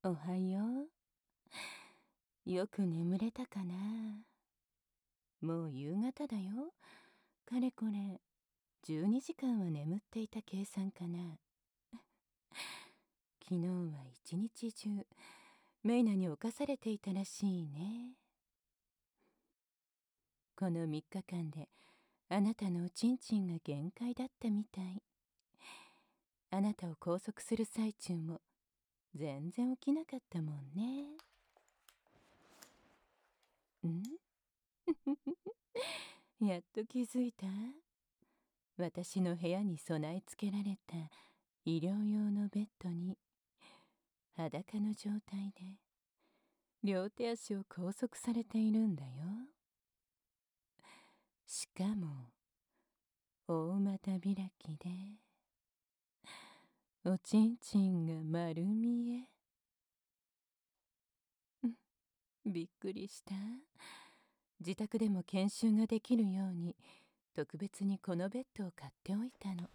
おはよう。よく眠れたかな。もう夕方だよ。かれこれ12時間は眠っていた計算かな。昨日は一日中メイナに侵されていたらしいね。この3日間であなたのおちんちんが限界だったみたい。あなたを拘束する最中も全然起きなかったもんね。やっと気づいた？私の部屋に備え付けられた医療用のベッドに裸の状態で両手足を拘束されているんだよ。しかも大股開きでおちんちんが丸見え。びっくりした。自宅でも研修ができるように特別にこのベッドを買っておいたの。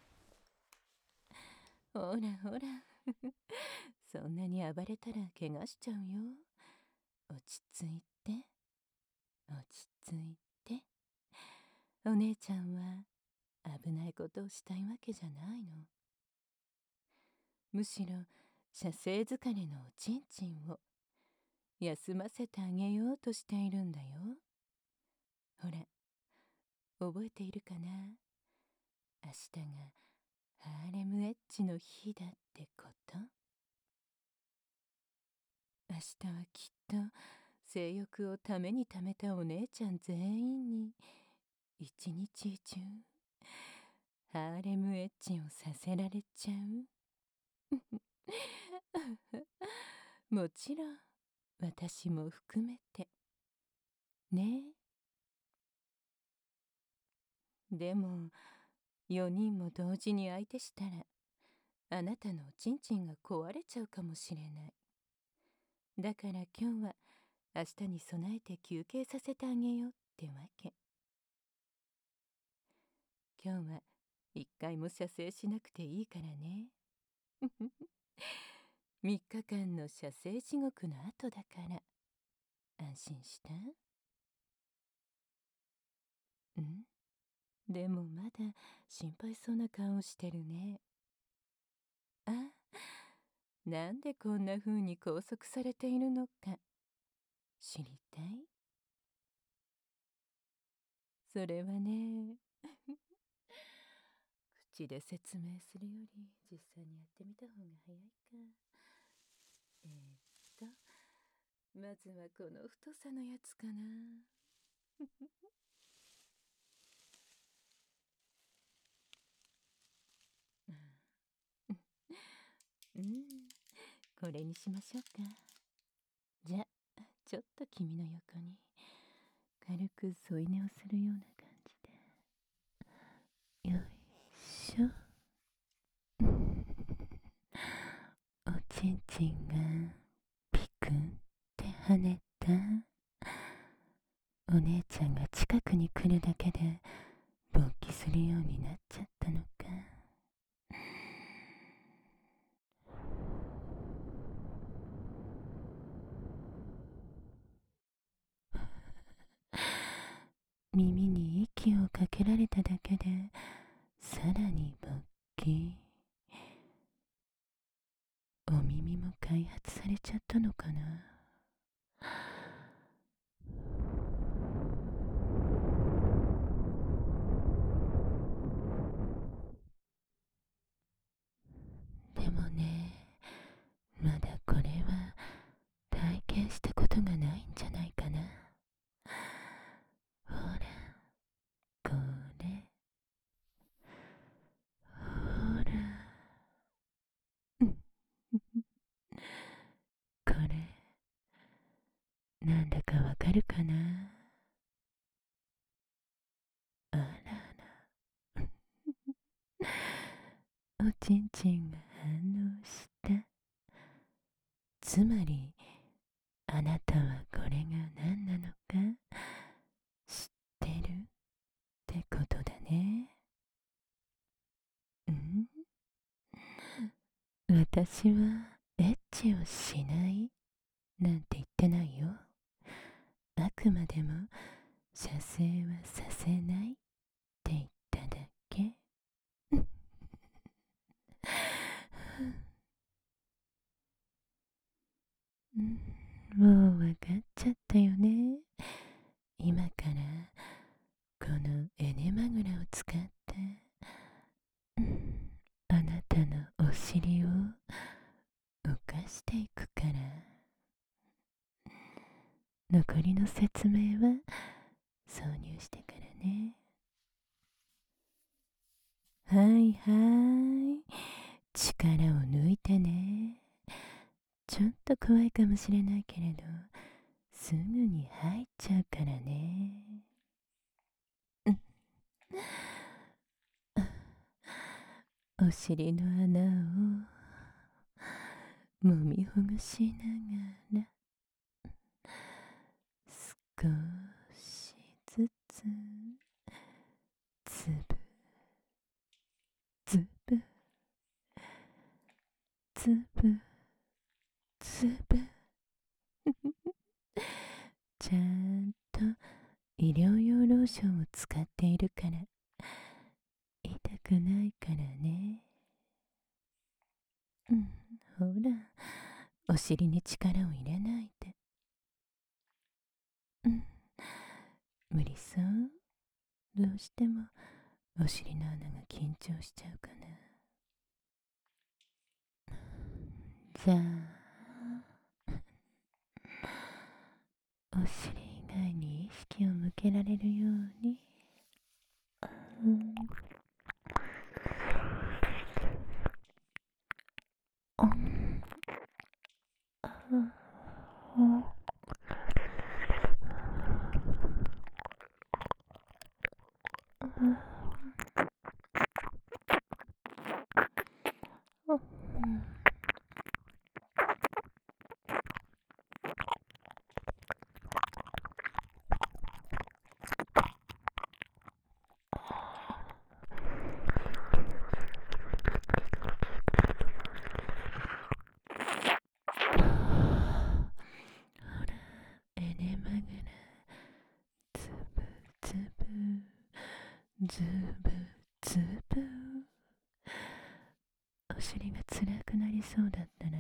ほらほらそんなに暴れたら怪我しちゃうよ。落ち着いて落ち着いて。お姉ちゃんは危ないことをしたいわけじゃないの。むしろ射精疲れのおちんちんを休ませてあげようとしているんだよ。ほら覚えているかな。明日がハーレムエッジの日だってこと。明日はきっと性欲をために貯めたお姉ちゃん全員に一日中ハーレムエッジをさせられちゃう。もちろん私も含めてね。でも4人も同時に相手したらあなたのおちんちんが壊れちゃうかもしれない。だから今日は明日に備えて休憩させてあげようってわけ。今日は一回も射精しなくていいからね。3日間の射精地獄の後だから安心した？でもまだ心配そうな顔をしてるね。あ、なんでこんな風に拘束されているのか知りたい？それはね口で説明するより実際にやってみた方が早いか。とまずはこの太さのやつかな。これにしましょうか。じゃちょっと君の横に軽く添い寝をするような感じで。よいしょ。おちんちんがピクンって跳ねた。お姉ちゃんが近くに来るだけで勃起するようになっちゃったのか。耳に息をかけられただけでさらに勃起。お耳も開発されちゃったのかな。でもね、まだこれは体験したことがないんじゃないかな。ほら、これ、ほら、これ、なんだかわかるかな。あらら、おちんちんが反応した。つまり、あなたはこれが何なのか知ってるってことだね。私はエッチをしないなんて言ってないよ。あくまでも射精はさせないって言っただけ。もうわかっちゃったよね。今からこのエネマグラを使ってあなたのお尻を浮かしていくから。残りの説明は挿入してからね。はいはい、力を抜いてね。ちょっと怖いかもしれないけれど、すぐに入っちゃうからね。お尻の穴を揉みほぐしながら、少しずつつぶつぶつぶつぶちゃんと医療用ローションを使っているから痛くないからね。ほら、お尻に力を入れないで。無理そう？どうしてもお尻の穴が緊張しちゃうかな。じゃあお尻以外に意識を向けられるように、エネマグラ、つぶつぶずぶつぶ。お尻が辛くなりそうだったら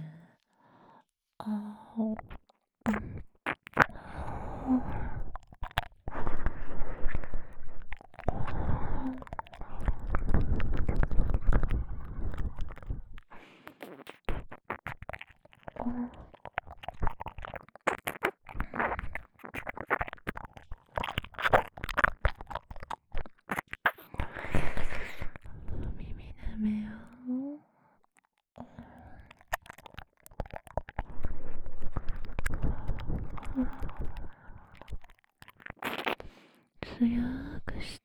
耳なめを強くして、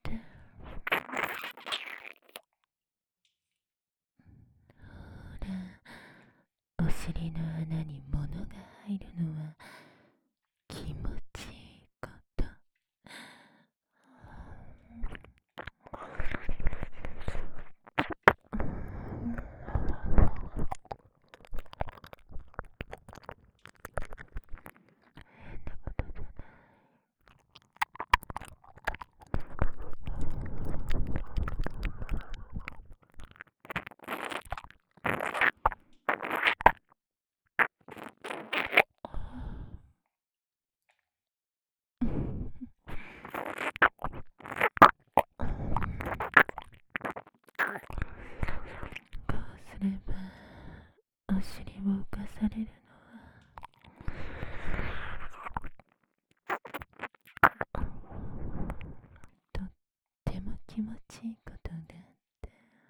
ほら、お尻の穴に物が入るのは気持ちいいこと。変なことじゃない。こうすればお尻を浮かされるのとっても気持ちいいことだって。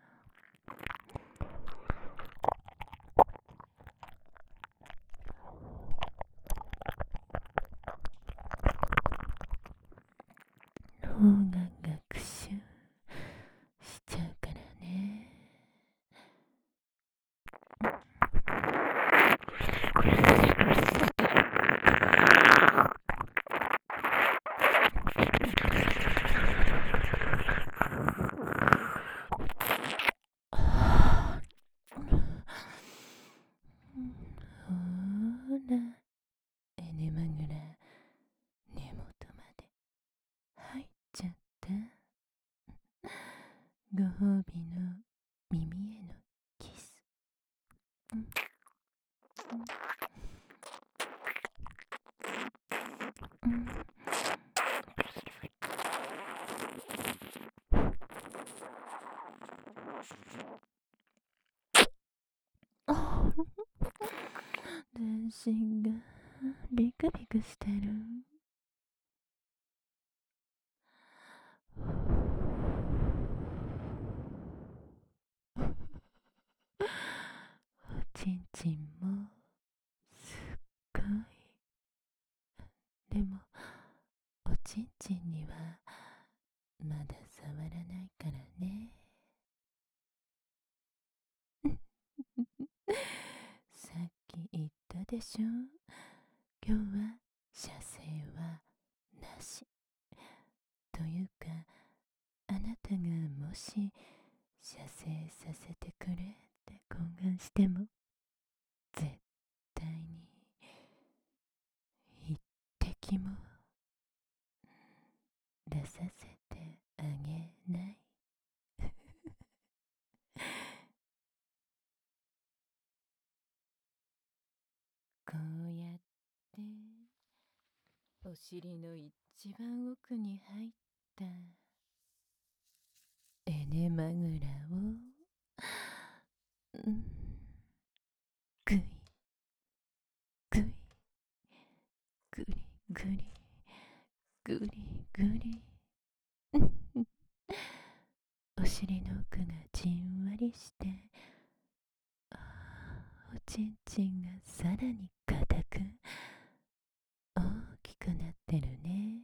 脳が学習しちゃうからね。 ご褒美の耳へのキス。全身がビクビクしてる。おちんちんもすっごい。でもおちんちんにはまだ触らないからね。さっき言ったでしょ、今日は射精はなし。というか、あなたがもし射精させてくれって懇願しても絶対に一滴も出させてあげない。こうやってお尻の一番奥に入ったエネマグラをぐいぐいぐりぐりぐりぐりお尻の奥がじんわりして、おちんちんがさらに硬く大きくなってるね。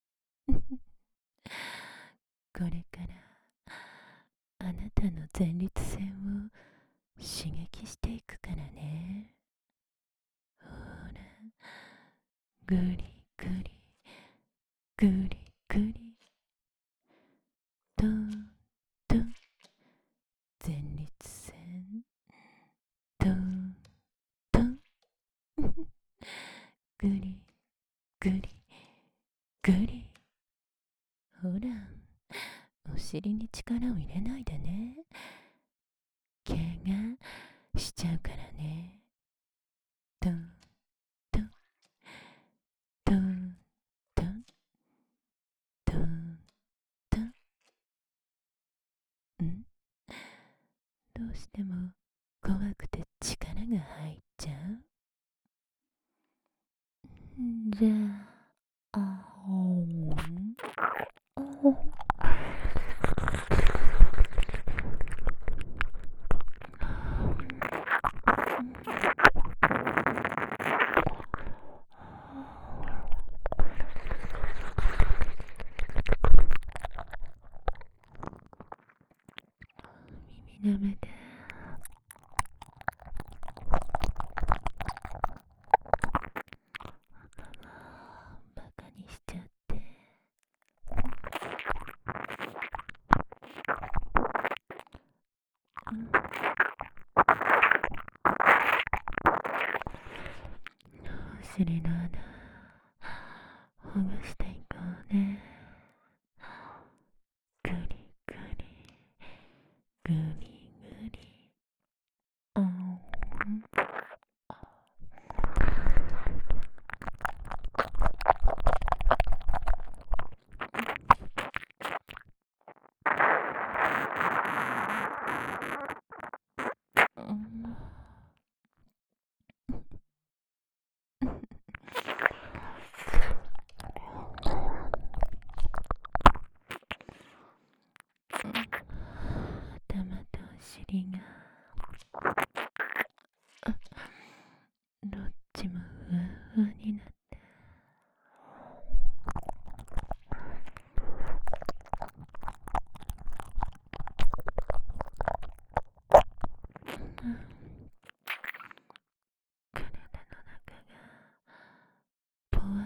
これからあなたの前立腺を刺激していくからね。ほら、ぐりぐりぐりぐり、トントン、前立腺トントンぐりぐりぐり。ほら、お尻に力を入れないでね。怪我しちゃうからね。トントントントントントン。どうしても怖くて力が入っちゃう？じゃあ、耳舐めて。バカにしちゃって。お尻の穴ほぐしていこうね。ぐりぐりぐりぐり。頭とお尻がどっちもふわふわになって、体の中がぽわ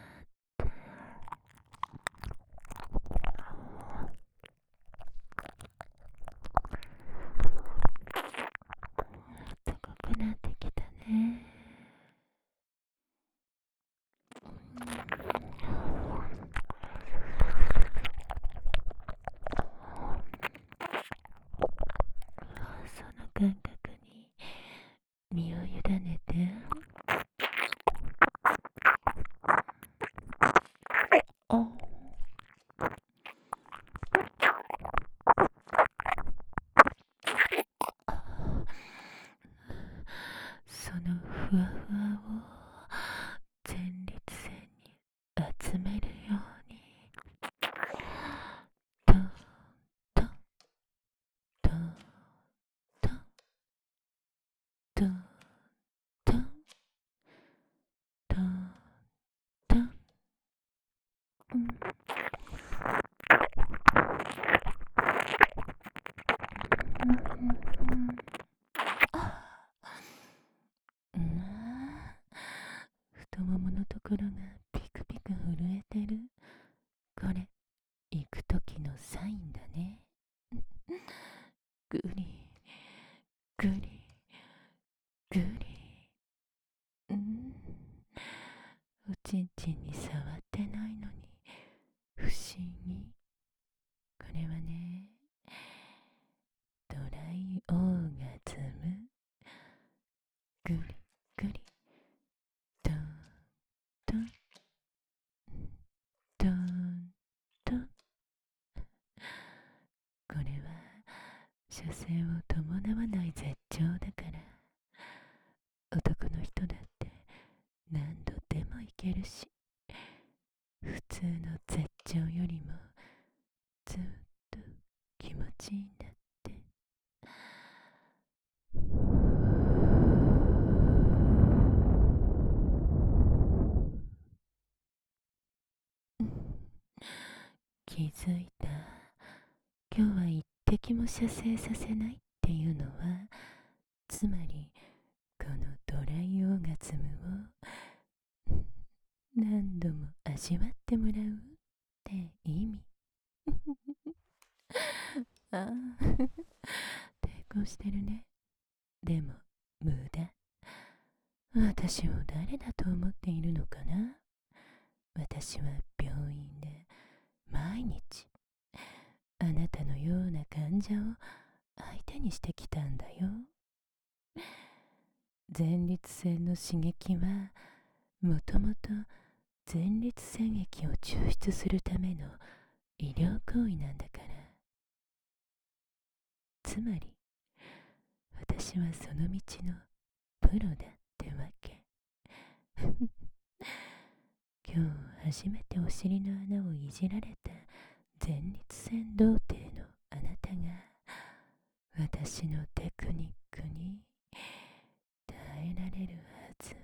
っとかくなってきたね。 感覚に身を委ねて。あ、そのふわふわを前立腺に集めるように、トントントントントントントントン、うん、うん、太もものところがピクピク震えてる。これ行く時のサインだね。グリグリグリ、うん、おちんちんに触ってないのに不思議。これはね、ドライオーガズム。グリグリ、トントントントン。これは射精を伴わない絶頂だから、男の人だって何度でもいけるし、普通の絶頂よりもずっと気持ちいいんだって。気づいた？今日は一滴も射精させないっていうのは、つまりこのドライオーガズムを何度も味わってもらうって意味。ああ、抵抗してるね。でも無駄。私を誰だと思っているのかな。私は病院で毎日あなたのような患者を相手にしてきたんだよ。前立腺の刺激はもともと前立腺液を抽出するための医療行為なんだから。つまり私はその道のプロだってわけ。今日初めてお尻の穴をいじられた前立腺童貞のあなたが私のテクニックに耐えられるはず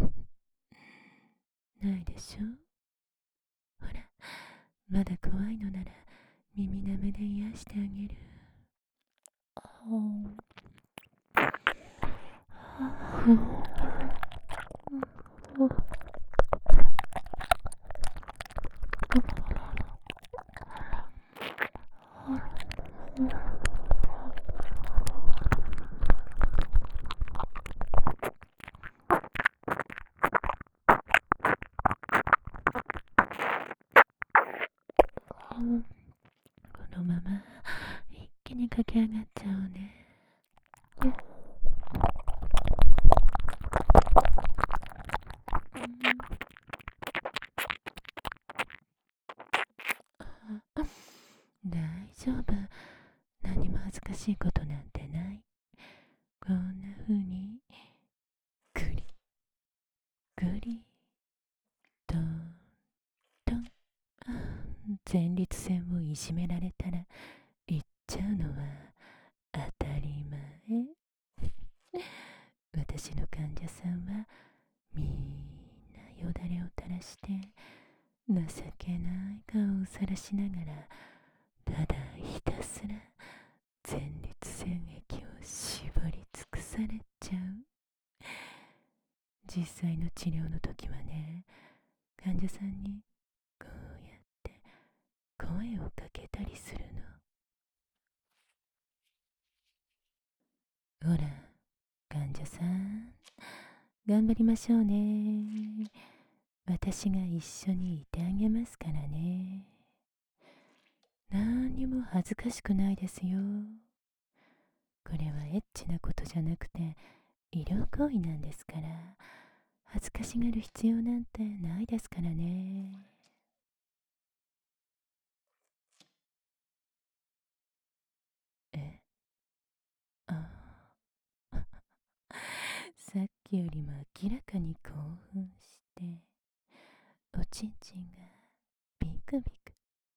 ないでしょ。ほら、まだ怖いのなら耳なめで癒してあげる。このまま一気に駆け上がっちゃおうね。大丈夫。何も恥ずかしいことなんてない。こんな風にグリグリとと前立腺をいじめられたら言っちゃうのは当たり前。私の患者さんはみんなよだれを垂らして情けない顔をさらしながら、ただひたすら前立腺液を絞り尽くされちゃう。実際の治療の時はね、患者さんにこうやって声をかけたりするの。ほら、患者さん、頑張りましょうね。私が一緒にいてあげますからね。何にも恥ずかしくないですよ。 これはエッチなことじゃなくて医療行為なんですから、恥ずかしがる必要なんてないですからね。え、あ、さっきよりも明らかに興奮して、おちんちんがビクビク。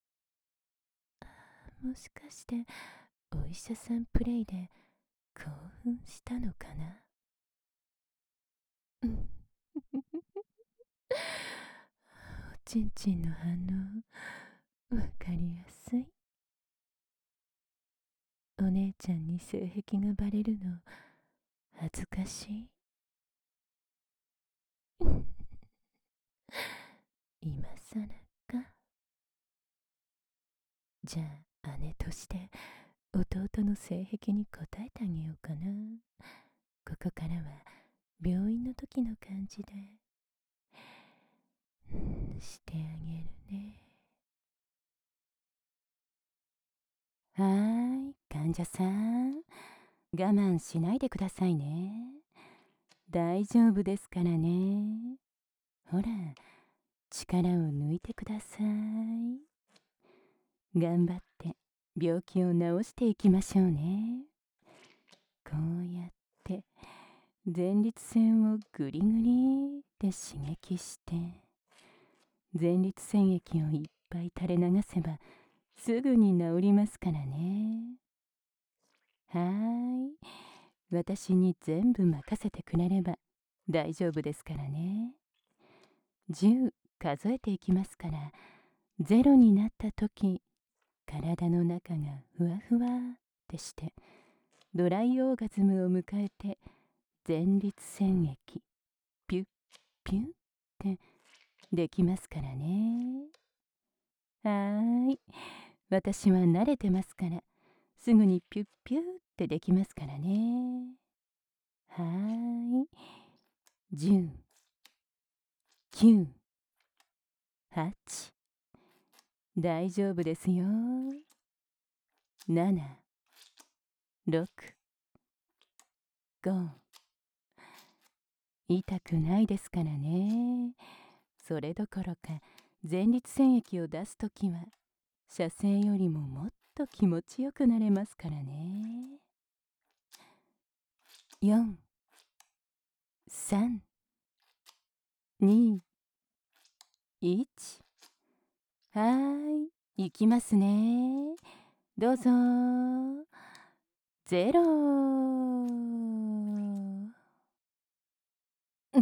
もしかしてお医者さんプレイで興奮したのかな。うん。おちんちんの反応わかりやすい。お姉ちゃんに性癖がバレるの恥ずかしい。今さらか。じゃあ姉として弟の性癖に応えてあげようかな。ここからは病院の時の感じでしてあげるね。はーい、患者さん、我慢しないでくださいね。大丈夫ですからね。ほら、力を抜いてください。頑張って病気を治していきましょうね。こうやって前立腺をグリグリって刺激して、前立腺液をいっぱい垂れ流せばすぐに治りますからね。はーい、私に全部任せてくれれば大丈夫ですからね。10数えていきますから、0になった時、体の中がふわふわってしてドライオーガズムを迎えて、前立腺液ピュッピュッってできますからね。はーい、私は慣れてますから、すぐにピュッピュッってできますからね。はーい、10、9、8、大丈夫ですよ。7、6、5、痛くないですからね。それどころか前立腺液を出すときは射精よりももっと気持ちよくなれますからね。4、3、2、1。はーい、いきますね。どうぞ。0。うん。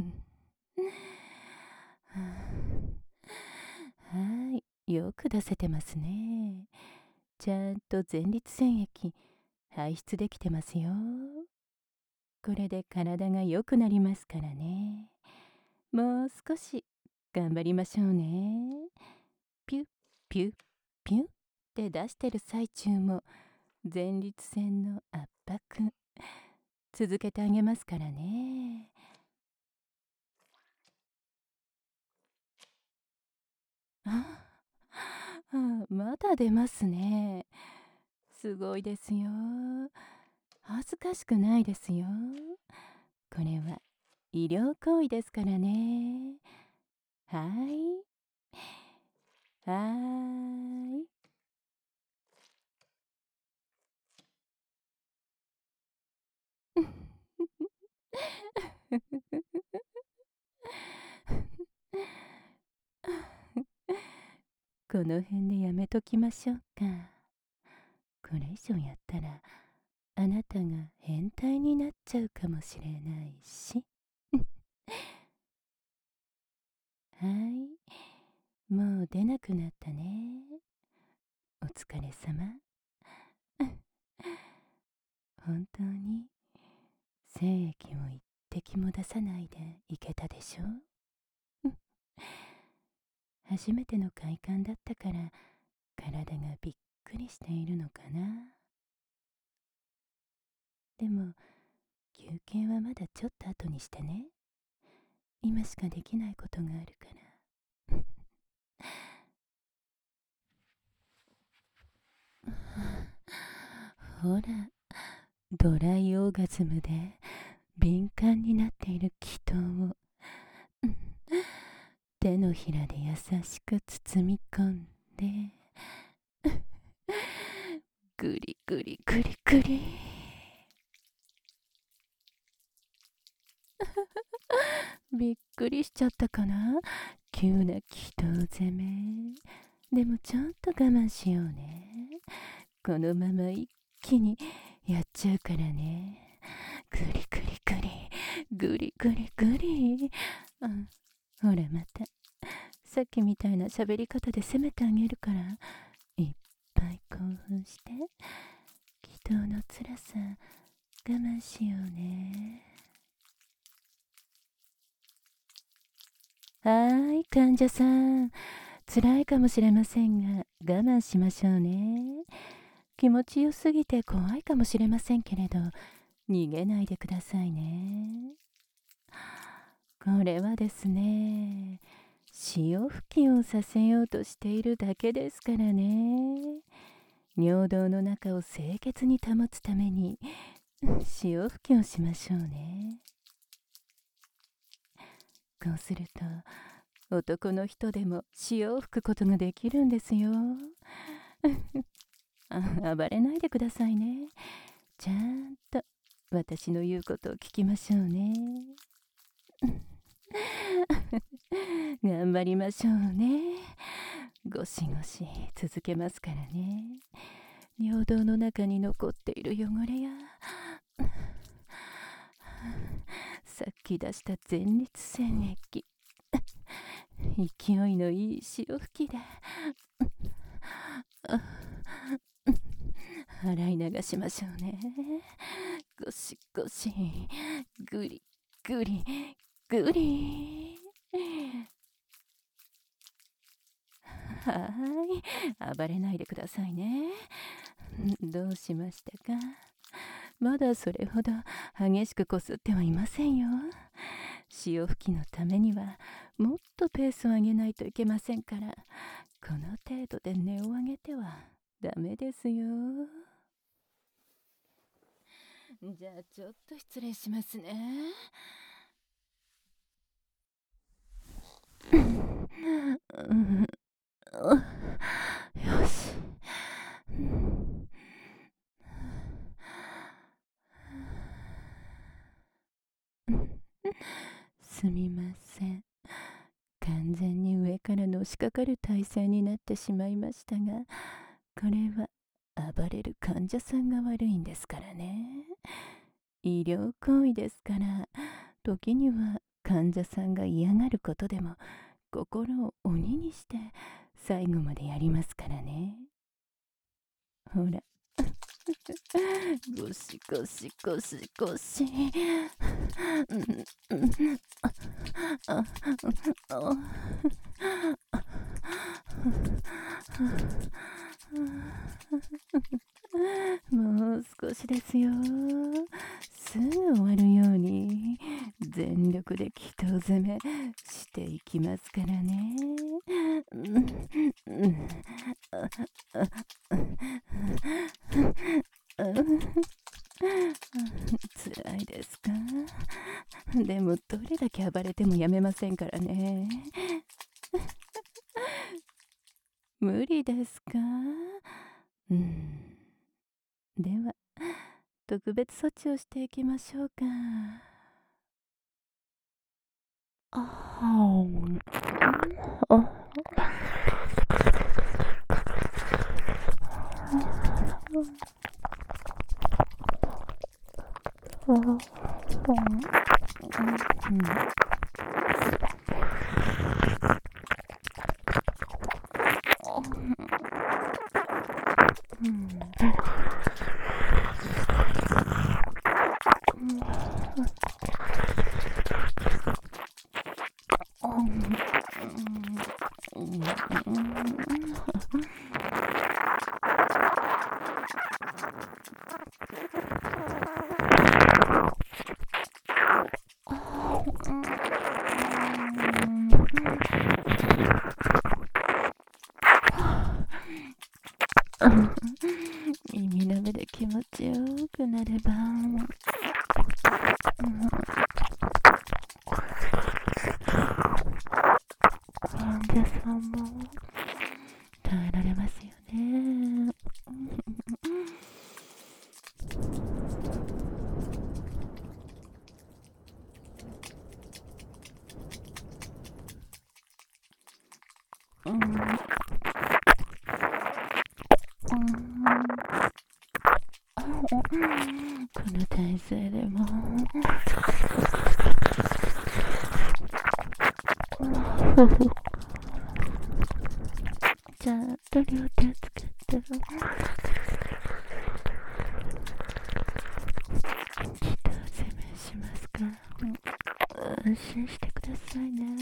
はい、よく出せてますね。ちゃんと前立腺液排出できてますよ。これで体が良くなりますからね。もう少し頑張りましょうね。ピュッピュッピュッって出してる最中も前立腺の圧迫続けてあげますからね。あまだ出ますね。すごいですよ。恥ずかしくないですよ。これは医療行為ですからね。はい。はーい。この辺でやめときましょうか。これ以上やったらあなたが変態になっちゃうかもしれないし。はい、もう出なくなったね。お疲れ様。本当に精液を一滴も出さないでいけたでしょ。初めての快感だったから体がびっくりしているのかな。でも休憩はまだちょっと後にしてね。今しかできないことがあるから。ほら、 ドライオーガズムで敏感になっている祈祷を手のひらで優しく包み込んでグリグリグリグリびっくりしちゃったかな、急な祈祷攻め。でもちゃんと我慢しようね。このまま一気にやっちゃうからね。グリグリグリグリグリグリ、ほらまたさっきみたいな喋り方で責めてあげるから、いっぱい興奮して祈祷の辛さ我慢しようね。患者さん、辛いかもしれませんが我慢しましょうね。気持ちよすぎて怖いかもしれませんけれど、逃げないでくださいね。これはですね、潮吹きをさせようとしているだけですからね。尿道の中を清潔に保つために潮吹きをしましょうね。こうすると男の人でも潮を吹くことができるんですよ。暴れないでくださいね。ちゃんと私の言うことを聞きましょうね。頑張りましょうね。ゴシゴシ続けますからね。尿道の中に残っている汚れやさっき出した前立腺液、勢いのいい潮吹きで洗い流しましょうね。ゴシゴシグリグリグリ。暴れないでくださいね。どうしましたか？まだそれほど激しくこすってはいませんよ。潮吹きのためにはもっとペースを上げないといけませんから、この程度で音を上げてはダメですよ。じゃあちょっと失礼しますね。よし。すみません。完全に上からのしかかる体勢になってしまいましたが、これは暴れる患者さんが悪いんですからね。医療行為ですから、時には患者さんが嫌がることでも心を鬼にして最後までやりますからね。ほら。ゴシゴシゴシゴシ。もう少しですよ。すぐ終わるように全力で祈祷攻めしていきますからね。辛いですか？でもどれだけ暴れてもやめませんからね。無理ですか？では特別措置をしていきましょうか。 耳の目で気持ちよくなれば、患者さんも耐えられますよね。この体勢でもちゃんと両手を使ってきっと攻めしますから安心してくださいね。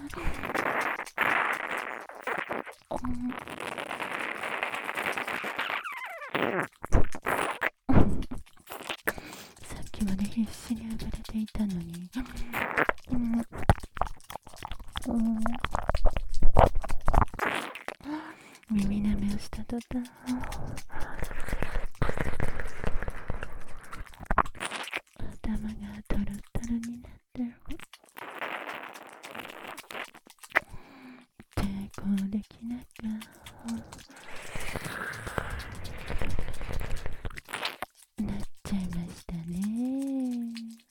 さっきまで必死に暴れていたのに、耳なめをした途端、頭がトロトロになって抵抗できなくなっちゃいましたね。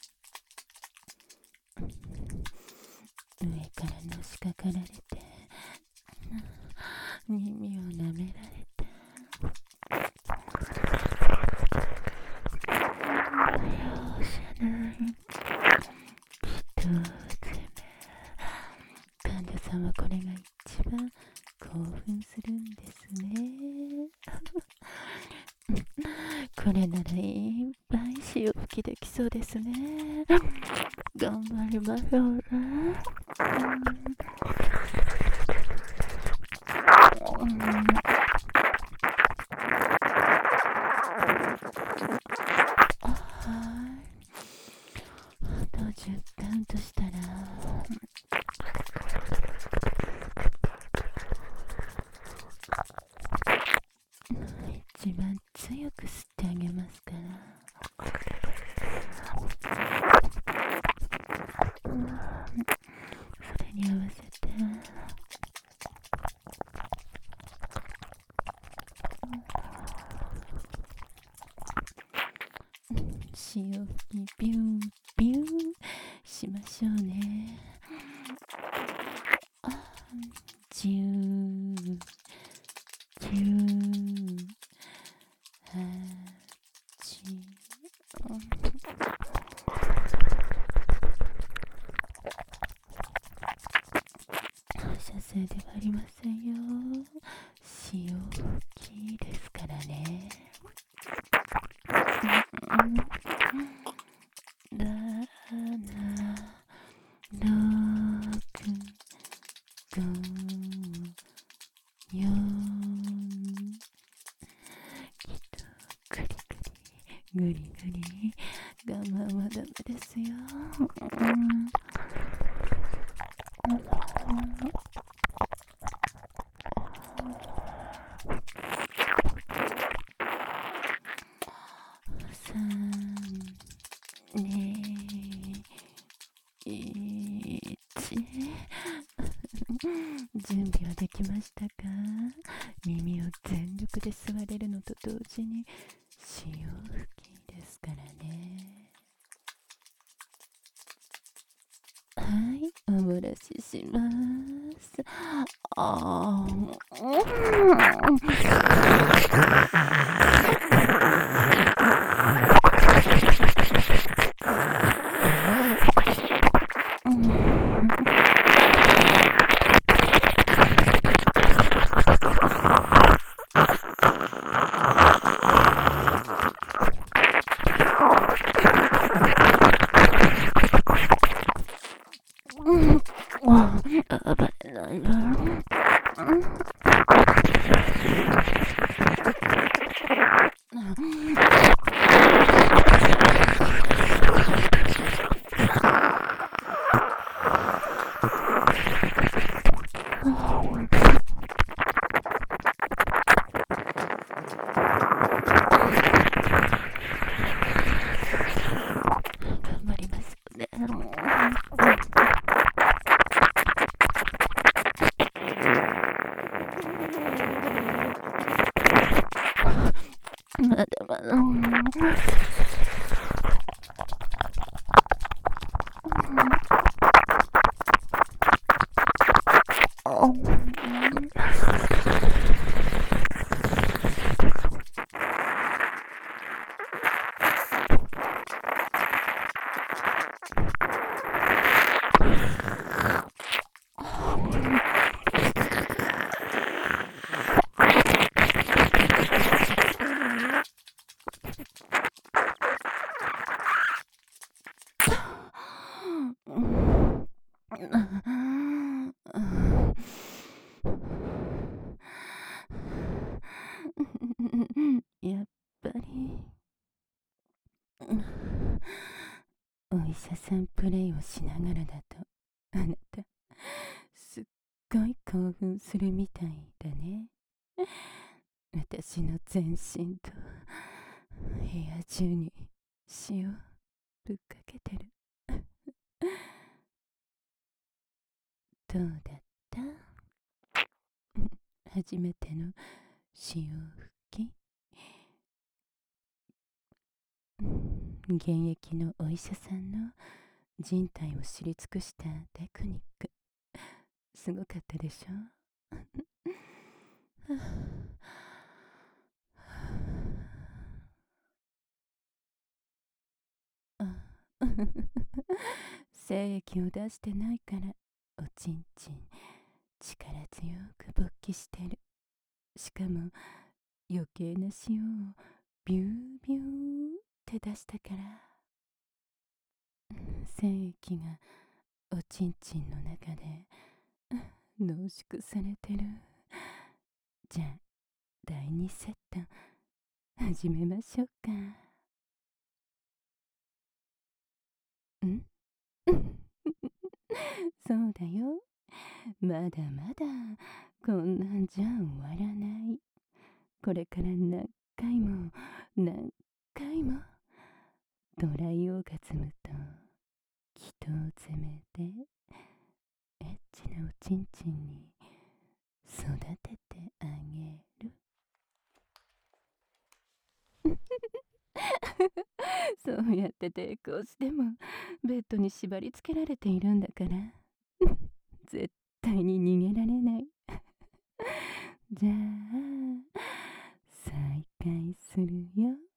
上からのしかかられて、耳を舐められて、容赦ない一つ目。患者さんはこれが一番興奮するんですね。これならいっぱい潮吹きできそうですね。頑張りましょうね。あと10カウントしたら一番強く吸ってあげますから。それに合わせて潮吹きビュンビュンしましょうね。ジュージュー放射性ではありませんよ。潮吹きですからね。グリグリ我慢はダメですよ。3、2、1準備はできましたか？耳を全力で吸われるのと同時に潮吹きですからね。はい、お漏らしします。暴れないわ。 頭のやっぱりお医者さんプレイをしながらだとあなたすっごい興奮するみたいだね。私の全身と部屋中に塩ぶっかけてる。どうだった？初めての潮吹き？現役のお医者さんの人体を知り尽くしたテクニック、すごかったでしょ？精液を出してないからおちんちん力強く勃起してる。しかも余計な塩をビュービューって出したから精液がおちんちんの中で濃縮されてる。じゃあ第2セット始めましょうか。んそうだよ。まだまだこんなんじゃ終わらない。これから何回も何回もドライオーガズムと気筒攻めでエッチなおちんちんに育ててあげる。そうやって抵抗してもベッドに縛り付けられているんだから絶対に逃げられない。じゃあ再開するよ。